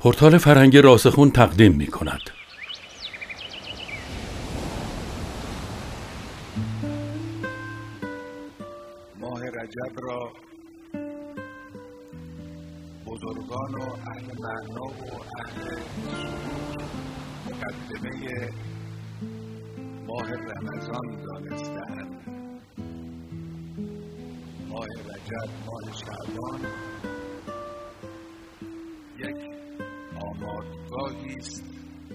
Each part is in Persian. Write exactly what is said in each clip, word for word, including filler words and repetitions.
پورتال فرهنگ راسخون تقدیم می کند. ماه رجب را بزرگان و اهل معنا و اهل سلوک مقدمه ماه رمضان دانسته‌اند. ماه رجب، ماه شعبان یک آمادگاهی است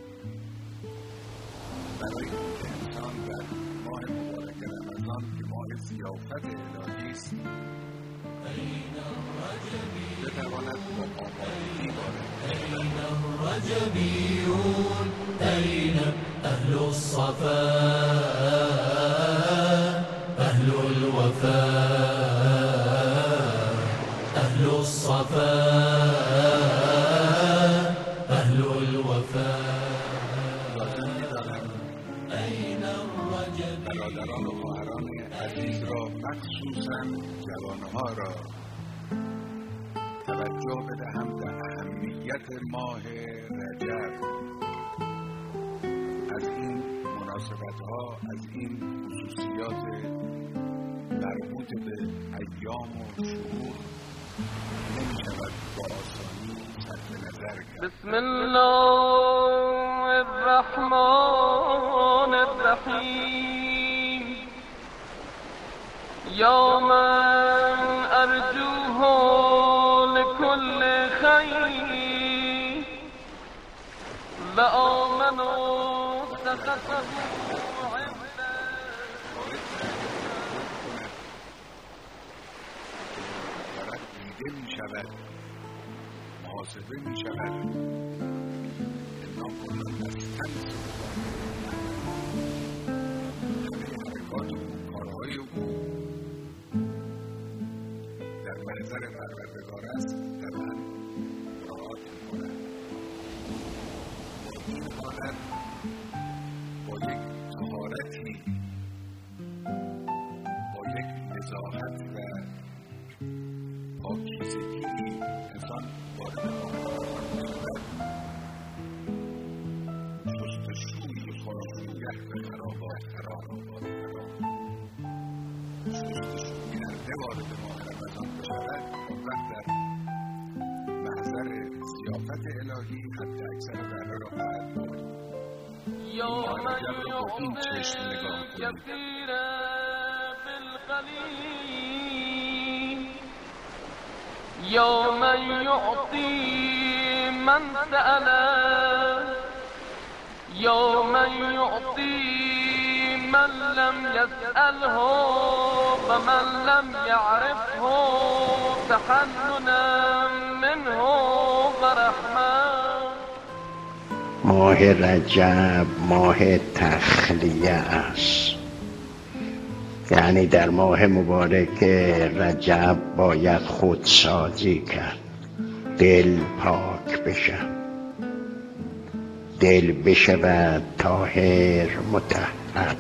برای اینکه انسان در ماه مبارک رمضان که ماه ضیافت الهی است بتواند با آمادگی وارد أين الرجبيون أين أهل الصفاء أهل الوفاء أهل الصفاء أهل الوفاء أين الرجبيون برادران و خواهران عزیز را مخصوصاً جوانها را توجه بدهم به اهمیت ماه رجب. از این مناسبت ها، از این خصوصیات مربوط به ایام و شهور نمی شود با آسانی صرف نظر کرد. بسم الله الرحمن الرحیم یا من ارجوه لكل خیر و آمنوا سخطه دارد دیده می شود، محاسبه می شود، اعلام کنند از تن همه حرکات او، کارهای او در محضر پروردگار است، در من مراعات می کند. با این حالت با یک طهارتی، با یک نزاهت و پاکیزگی انسان وارد مقام می‌شود. شستشوی خانه‌گه به خرابات خرابات خراب شستشویننده وارد ماه رمضان بشود، آن وقت در محضر ضیافت الهی حد اکثر بهره را خواهد برد. یا ماه من رجب را با این چشم نگاه کنید. یسیر بالقلیل یا من یعطی من سأله یا من یعطی من لم یسأله و من لم یعرفه تحننا منه و رحمه. ماه رجب ماه تخلیه است، یعنی در ماه مبارک رجب باید خودسازی کرد، دل پاک بشه، دل بشود طاهر مطهر،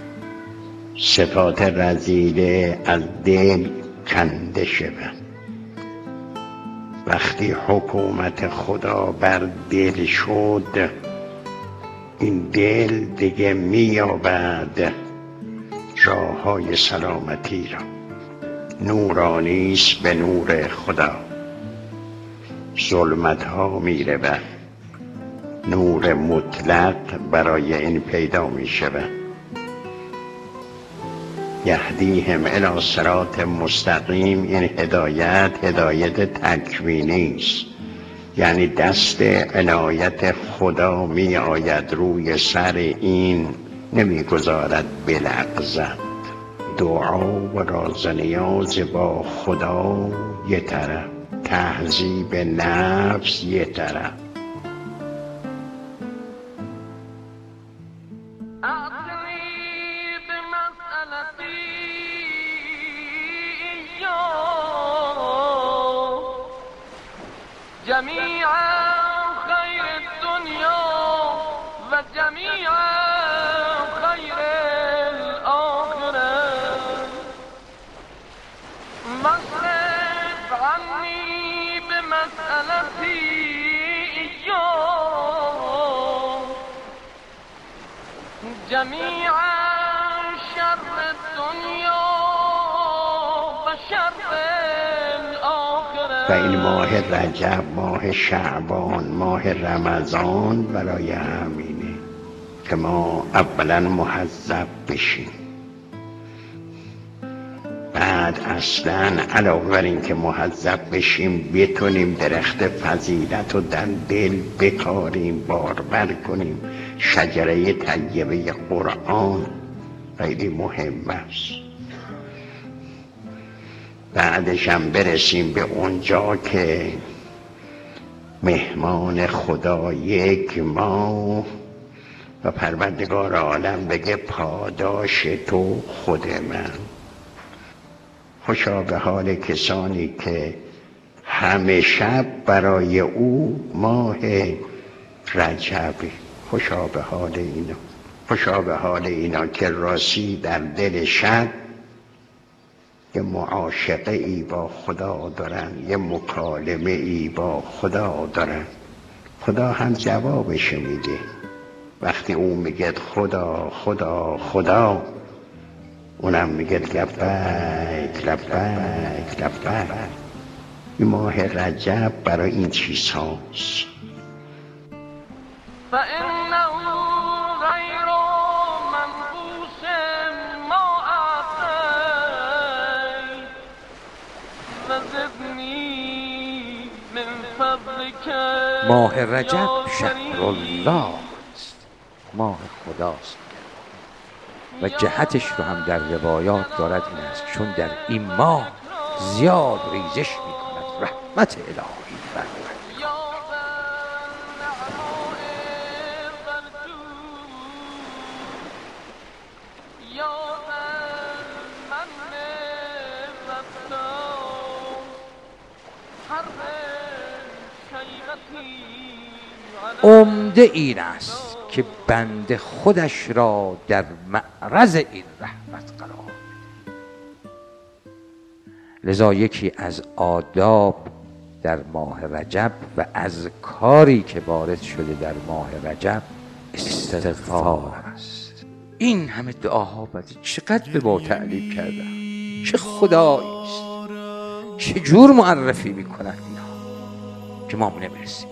صفات رذیله از دل کنده شود. وقتی حکومت خدا بر دل شد، این دل دیگه می‌یابد راه های سلامتی را. نورانی است به نور خدا، ظلمت ها میره و نور مطلق برای این پیدا می شود. یهدیهم الی صراط مستقیم، این هدایت هدایت تکوینی است، یعنی دست عنایت خدا می آید روی سر این، نمی گذارد بلغزد. دعا و راز نیاز با خدا یه طرف، تهذیب نفس یه طرف. جميع خير الدنيا وجميع خير الآخرة مصرف عني بمسألتي جمیعا شر دنیا و شر و این ماه رجب، ماه شعبان، ماه رمضان برای همینه که ما اولا مهذب بشیم، بعد اصلا علاوه بر این که مهذب بشیم بتونیم درخت فضیلت رو در دل بکاریم، بارور کنیم. شجره طیبه قرآن خیلی مهم است. بعدش هم برسیم به اونجا که مهمان خدا یک ما و پروردگار عالم بگه پاداش تو خود من. خوشا به حال کسانی که همه شب برای او ماه رجبه. خوشا به حال اینا، خوشا به حال اینا که راستی در دل شب یه معاشقه ای با خدا دارن، یه مکالمه ای با خدا دارن. خدا هم جوابش میده وقتی اون میگه خدا خدا خدا، اونم میگه لبیک لبیک لبیک. این ماه رجب برای این چیز هاست. فإنه غير منقوص ما أعطيت فزدني من فضلك. ماه رجب شهر الله است، ماه خداست و جهتش رو هم در روایات دارد این است چون در این ماه زیاد ریزش می کند رحمت الهی بر عمده این است که بنده خودش را در معرض این رحمت قرار بده. لذا یکی از آداب در ماه رجب و از کاری که وارد شده در ماه رجب استغفار است. این همه دعاها بدید چقدر به ما تعلیم کردن، چه خدایی است، چه جور معرفی میکنن اینا که ما نمیرسیم.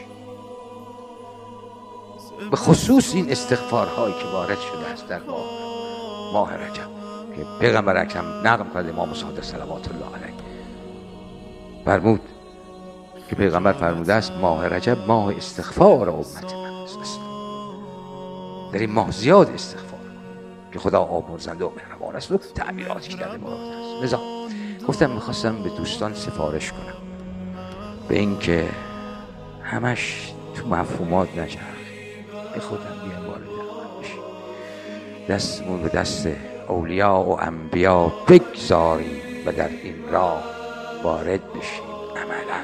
به خصوص این استغفارهایی که وارد شده است در ماه ماه رجب که پیغمبر اکرم نقل کرد امام صادق صلوات الله علیه فرمود که پیغمبر فرموده است ماه رجب ماه استغفار امت من است. در این ماه زیاد استغفار که خدا آمرزنده و مهربان است و تعبیراتی کرده مراد است. لذا گفتم میخواستم به دوستان سفارش کنم به این که همش تو مفهومات نجرد، به خودم بیان وارد عمل بشیم، دستمون به دست اولیاء و انبیا بگذاریم و در این راه وارد بشیم عملا.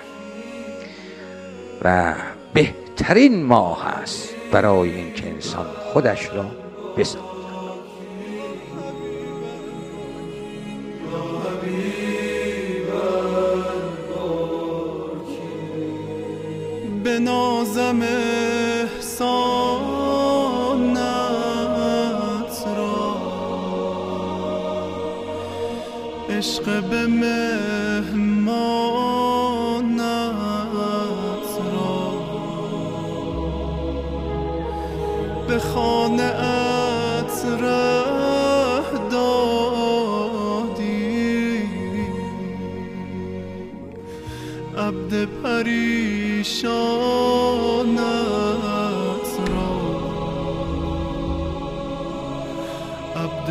و بهترین ماه هست برای این که انسان خودش را بسازد. به نازم احسانت را عشق به مهمانت را به خانه ات ره دادی عبد پریشانت را عبد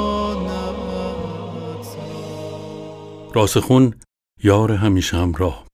پریشانت را. راسخون یار همیشه همراه.